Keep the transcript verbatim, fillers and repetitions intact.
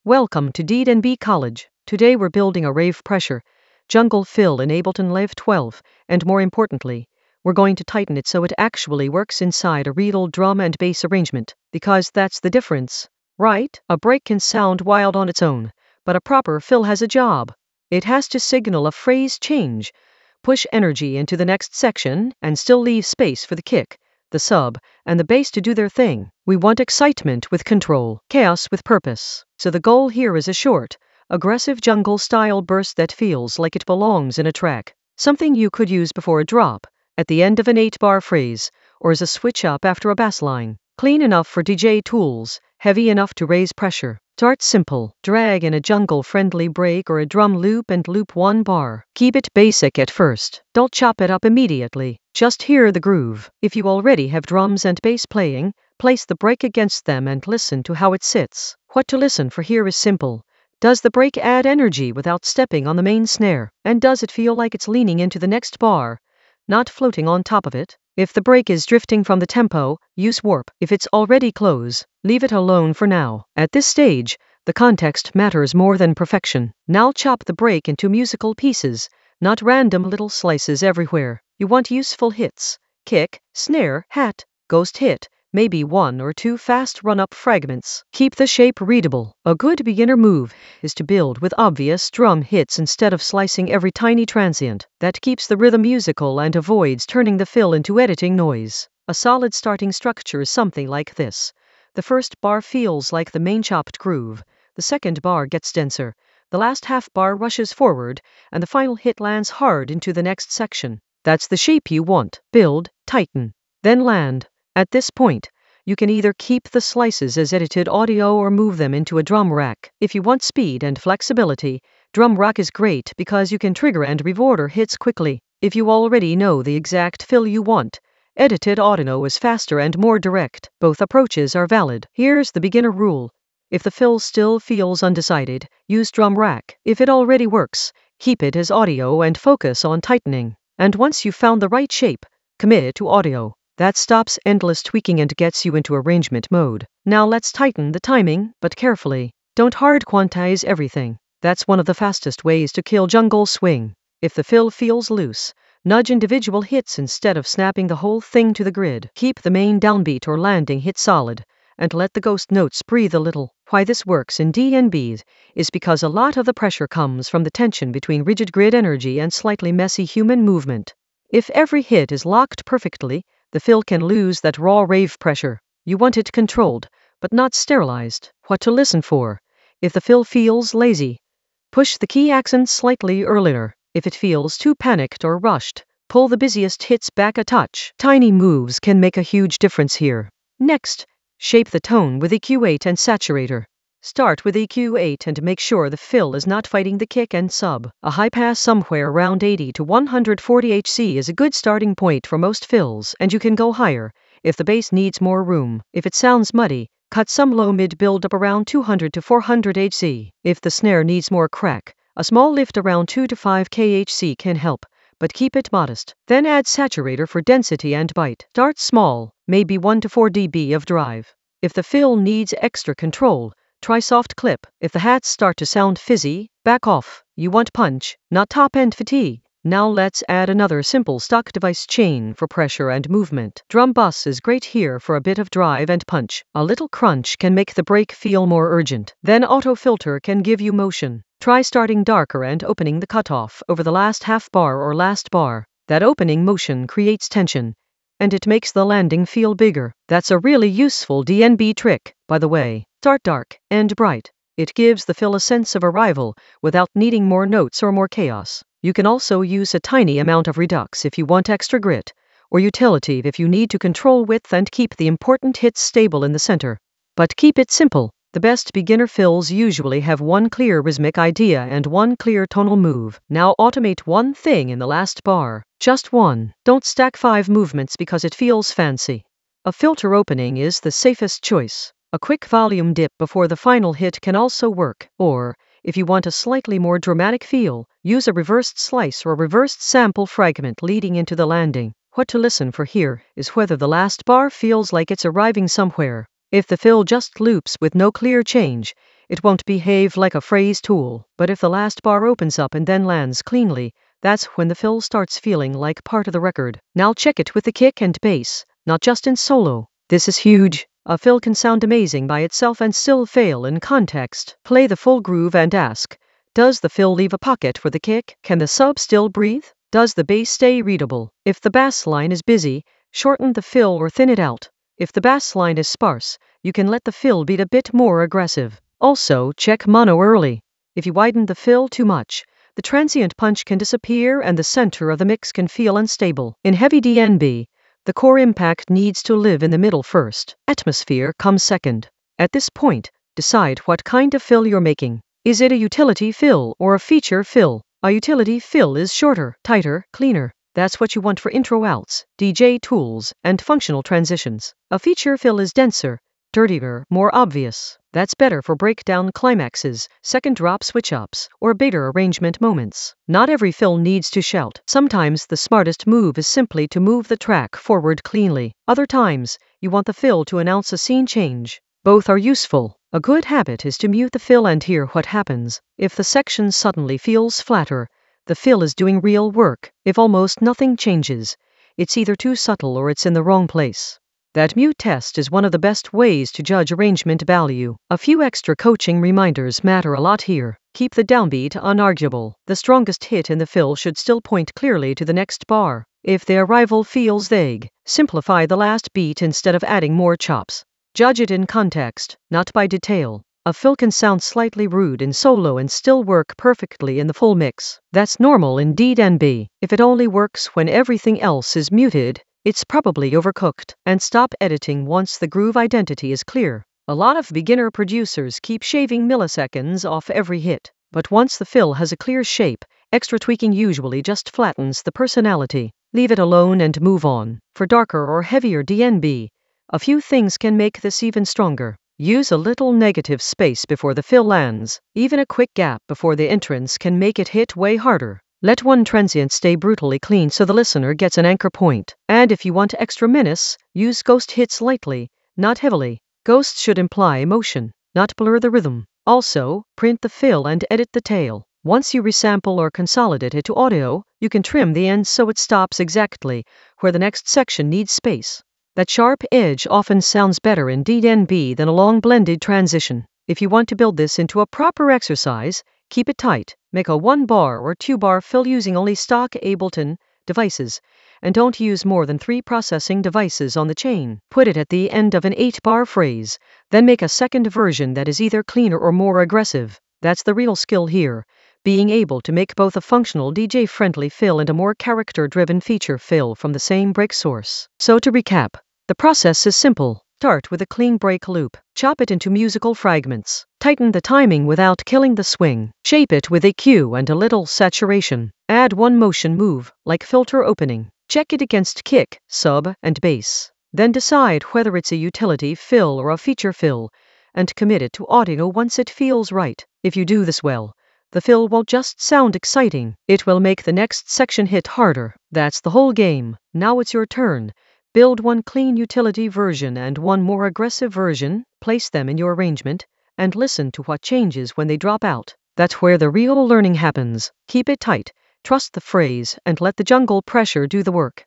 Welcome to D and B College. Today we're building a rave pressure jungle fill in Ableton Live twelve, and more importantly, we're going to tighten it so it actually works inside a real drum and bass arrangement, because that's the difference, right? A break can sound wild on its own, but a proper fill has a job. It has to signal a phrase change, push energy into the next section, and still leave space for the kick, the sub, and the bass to do their thing. We want excitement with control, chaos with purpose. So the goal here is a short, aggressive jungle-style burst that feels like it belongs in a track. Something you could use before a drop, at the end of an eight-bar phrase, or as a switch-up after a bass line. Clean enough for D J tools, heavy enough to raise pressure. Start simple. Drag in a jungle-friendly break or a drum loop and loop one bar. Keep it basic at first. Don't chop it up immediately. Just hear the groove. If you already have drums and bass playing, place the break against them and listen to how it sits. What to listen for here is simple. Does the break add energy without stepping on the main snare? And does it feel like it's leaning into the next bar, not floating on top of it? If the break is drifting from the tempo, use warp. If it's already close, leave it alone for now. At this stage, the context matters more than perfection. Now chop the break into musical pieces, not random little slices everywhere. You want useful hits. Kick, snare, hat, ghost hit, maybe one or two fast run-up fragments. Keep the shape readable. A good beginner move is to build with obvious drum hits instead of slicing every tiny transient. That keeps the rhythm musical and avoids turning the fill into editing noise. A solid starting structure is something like this. The first bar feels like the main chopped groove. The second bar gets denser. The last half bar rushes forward, and the final hit lands hard into the next section. That's the shape you want. Build, tighten, then land. At this point, you can either keep the slices as edited audio or move them into a drum rack. If you want speed and flexibility, drum rack is great because you can trigger and reorder hits quickly. If you already know the exact fill you want, edited audio is faster and more direct. Both approaches are valid. Here's the beginner rule. If the fill still feels undecided, use drum rack. If it already works, keep it as audio and focus on tightening. And once you've found the right shape, commit to audio. That stops endless tweaking and gets you into arrangement mode. Now let's tighten the timing, but carefully. Don't hard quantize everything. That's one of the fastest ways to kill jungle swing. If the fill feels loose, nudge individual hits instead of snapping the whole thing to the grid. Keep the main downbeat or landing hit solid, and let the ghost notes breathe a little. Why this works in D and B is because a lot of the pressure comes from the tension between rigid grid energy and slightly messy human movement. If every hit is locked perfectly, the fill can lose that raw rave pressure. You want it controlled, but not sterilized. What to listen for? If the fill feels lazy, push the key accent slightly earlier. If it feels too panicked or rushed, pull the busiest hits back a touch. Tiny moves can make a huge difference here. Next, shape the tone with E Q eight and saturator. Start with E Q eight and make sure the fill is not fighting the kick and sub. A high pass somewhere around eighty to one hundred forty hertz is a good starting point for most fills, and you can go higher if the bass needs more room. If it sounds muddy, cut some low mid build up around two hundred to four hundred hertz. If the snare needs more crack, a small lift around two to five kilohertz can help, but keep it modest. Then add saturator for density and bite. Start small, maybe one to four decibels of drive. If the fill needs extra control, try soft clip. If the hats start to sound fizzy, back off. You want punch, not top-end fatigue. Now let's add another simple stock device chain for pressure and movement. Drum bus is great here for a bit of drive and punch. A little crunch can make the break feel more urgent. Then auto filter can give you motion. Try starting darker and opening the cutoff over the last half bar or last bar. That opening motion creates tension, and it makes the landing feel bigger. That's a really useful D and B trick, by the way. Start dark, end bright. It gives the fill a sense of arrival without needing more notes or more chaos. You can also use a tiny amount of redux if you want extra grit, or utility if you need to control width and keep the important hits stable in the center. But keep it simple. The best beginner fills usually have one clear rhythmic idea and one clear tonal move. Now automate one thing in the last bar. Just one. Don't stack five movements because it feels fancy. A filter opening is the safest choice. A quick volume dip before the final hit can also work, or, if you want a slightly more dramatic feel, use a reversed slice or reversed sample fragment leading into the landing. What to listen for here is whether the last bar feels like it's arriving somewhere. If the fill just loops with no clear change, It won't behave like a phrase tool, but if the last bar opens up and then lands cleanly, that's when the fill starts feeling like part of the record. Now check it with the kick and bass, not just in solo. This is huge. A fill can sound amazing by itself and still fail in context. Play the full groove and ask, does the fill leave a pocket for the kick? Can the sub still breathe? Does the bass stay readable? If the bass line is busy, shorten the fill or thin it out. If the bass line is sparse, you can let the fill beat a bit more aggressive. Also, check mono early. If you widen the fill too much, the transient punch can disappear and the center of the mix can feel unstable. In heavy D N B, the core impact needs to live in the middle first. Atmosphere comes second. At this point, decide what kind of fill you're making. Is it a utility fill or a feature fill? A utility fill is shorter, tighter, cleaner. That's what you want for intro outs, D J tools, and functional transitions. A feature fill is denser, dirtier, more obvious. That's better for breakdown climaxes, second drop switch-ups, or beta arrangement moments. Not every fill needs to shout. Sometimes the smartest move is simply to move the track forward cleanly. Other times, you want the fill to announce a scene change. Both are useful. A good habit is to mute the fill and hear what happens. If the section suddenly feels flatter, the fill is doing real work. If almost nothing changes, it's either too subtle or it's in the wrong place. That mute test is one of the best ways to judge arrangement value. A few extra coaching reminders matter a lot here. Keep the downbeat unarguable. The strongest hit in the fill should still point clearly to the next bar. If the arrival feels vague, simplify the last beat instead of adding more chops. Judge it in context, not by detail. A fill can sound slightly rude in solo and still work perfectly in the full mix. That's normal in D N B. If it only works when everything else is muted, it's probably overcooked. And stop editing once the groove identity is clear. A lot of beginner producers keep shaving milliseconds off every hit. But once the fill has a clear shape, extra tweaking usually just flattens the personality. Leave it alone and move on. For darker or heavier D N B, a few things can make this even stronger. Use a little negative space before the fill lands. Even a quick gap before the entrance can make it hit way harder. Let one transient stay brutally clean so the listener gets an anchor point. And if you want extra menace, use ghost hits lightly, not heavily. Ghosts should imply emotion, not blur the rhythm. Also, print the fill and edit the tail. Once you resample or consolidate it to audio, you can trim the end so it stops exactly where the next section needs space. That sharp edge often sounds better in D N B than a long blended transition. If you want to build this into a proper exercise, keep it tight. Make a one-bar or two-bar fill using only stock Ableton devices, and don't use more than three processing devices on the chain. Put it at the end of an eight-bar phrase, then make a second version that is either cleaner or more aggressive. That's the real skill here, being able to make both a functional D J-friendly fill and a more character-driven feature fill from the same break source. So to recap, the process is simple. Start with a clean break loop. Chop it into musical fragments. Tighten the timing without killing the swing. Shape it with E Q and a little saturation. Add one motion move, like filter opening. Check it against kick, sub, and bass. Then decide whether it's a utility fill or a feature fill, and commit it to audio once it feels right. If you do this well, the fill won't just sound exciting, it will make the next section hit harder. That's the whole game. Now it's your turn. Build one clean utility version and one more aggressive version, place them in your arrangement, and listen to what changes when they drop out. That's where the real learning happens. Keep it tight, trust the phrase, and let the jungle pressure do the work.